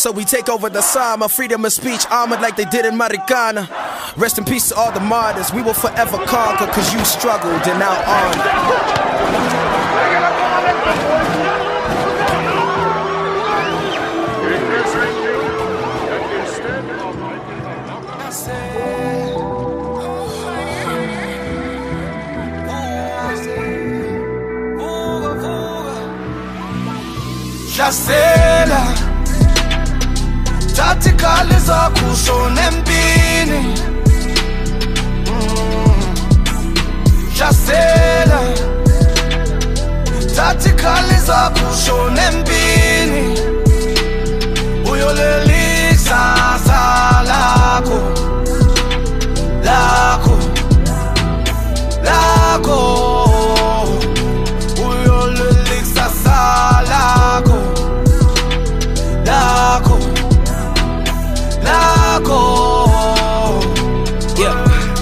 so we take over the Sama. Freedom of speech armored like they did in Marikana. Rest in peace to all the martyrs. We will forever conquer, cause you struggled and now on. Hlasela thatha ikhali zakho ushone empini. Hlasela thatha ikhali zakho ushone empini. Uyolelisa lakho lakho lakho. Uyolelisa lakho lakho lakho. Yeah.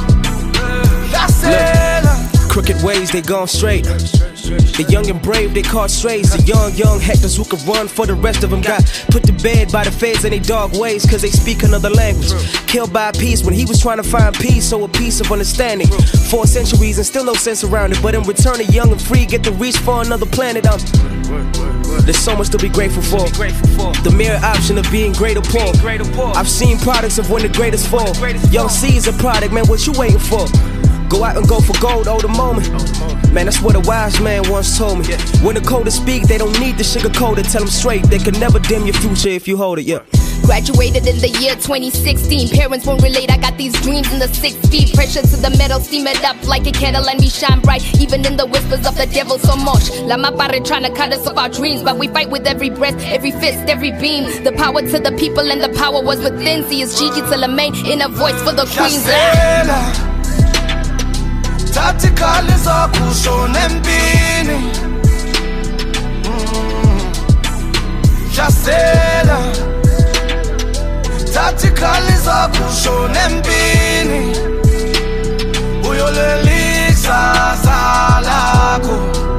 Crooked ways, they gone straight. The young and brave, they caught strays. The young hectors who could run for the rest of them got put to bed by the feds in they dog ways, cause they speak another language. Killed by peace when he was trying to find peace, so a piece of understanding. 4 centuries and still no sense around it, but in return the young and free get to reach for another planet. There's so much to be grateful for. The mere option of being great or poor. I've seen products of when the greatest fall. Young C is a product, man, what you waiting for? Go out and go for gold, oh the moment. Man, that's what a wise man once told me. When the coders speak, they don't need the sugarcoat it. Tell them straight, they can never dim your future if you hold it, yeah. Graduated in the year 2016. Parents won't relate, I got these dreams in the 6 feet. Pressure to the metal, steam it up like a candle and we shine bright. Even in the whispers of the devil so much. La Mapare trying to cut us off our dreams, but we fight with every breath, every fist, every beam. The power to the people and the power was within. See, it's Gigi to Lamaine in a voice for the queens. Thatha ikhali zakho ushone empini. Hlasela thatha ikhali zakho ushone empini. Uyolelisa lakho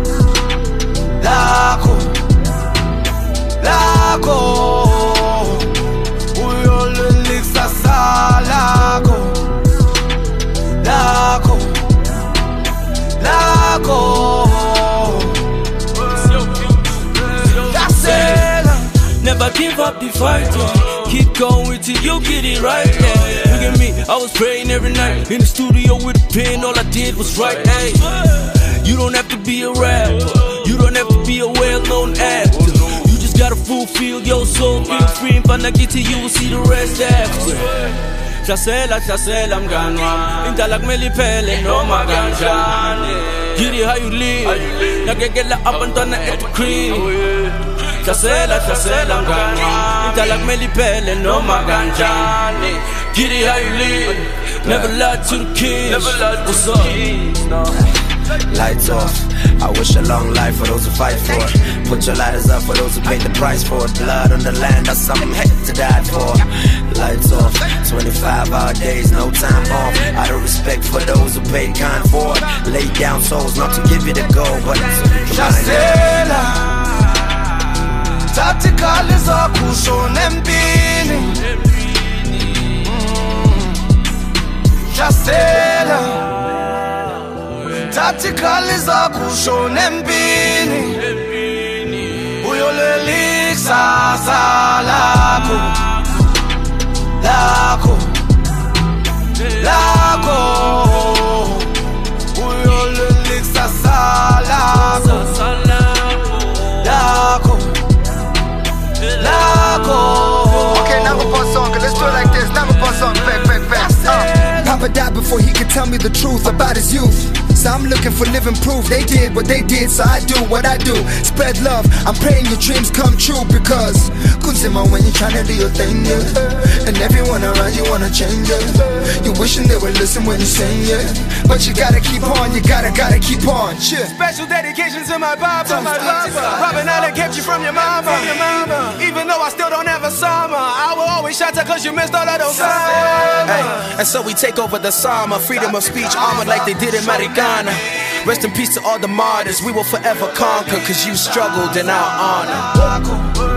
lakho lakho. Uyolelisa lakho lakho lakho. Never give up the fight, keep going till you get it right. Yeah. Look at me, I was praying every night in the studio with a pen, all I did was write. Hey, you don't have to be a rapper, you don't have to be a well-known actor. You just gotta fulfill your soul, feel free. If I not get to you, we'll see the rest after. Hlasela mngani wami, indala kumele iphele noma kanjani. Giddy how you live, nakekela abantwana at the crib. Hlasela mngani wami, indala kumele iphele noma kanjani. Giddy how you live, never lie to the kids. What's up? Lights off, I wish a long life for those who fight for it. Put your lighters up for those who paid the price for it. Blood on the land, that's something heck to die for. Lights off, 25-hour days, no time off. Out of respect for those who paid kind for it. Lay down souls, not to give you the gold, but to Hlasela thatha ikhali zakho ushone empini. Hlasela thatha ikhali zakho ushone empini. Uyolelisa lakho lakho lakho. Uyolelisa lakho lakho lakho. Okay, now I'm upon song, let's do it like this. Now I'm upon song, back. Papa died before he could tell me the truth about his youth. So I'm looking for living proof. They did what they did, so I do what I do. Spread love, I'm praying your dreams come true. Because Kunzima when you're trying to do your thing, yeah. And everyone around you wanna change, yeah. You wishing they would listen when you sing, yeah. But you gotta keep on, you gotta keep on, yeah. Special dedication to my papa. Robin Allen kept you from your mama. Even though I still don't have a summer, I will always shout out cause you missed all of those summers. Hey, and so we take over the Sama. Freedom of speech armored like they did in Marikana. Rest in peace to all the martyrs. We will forever conquer cause you struggled in our honor.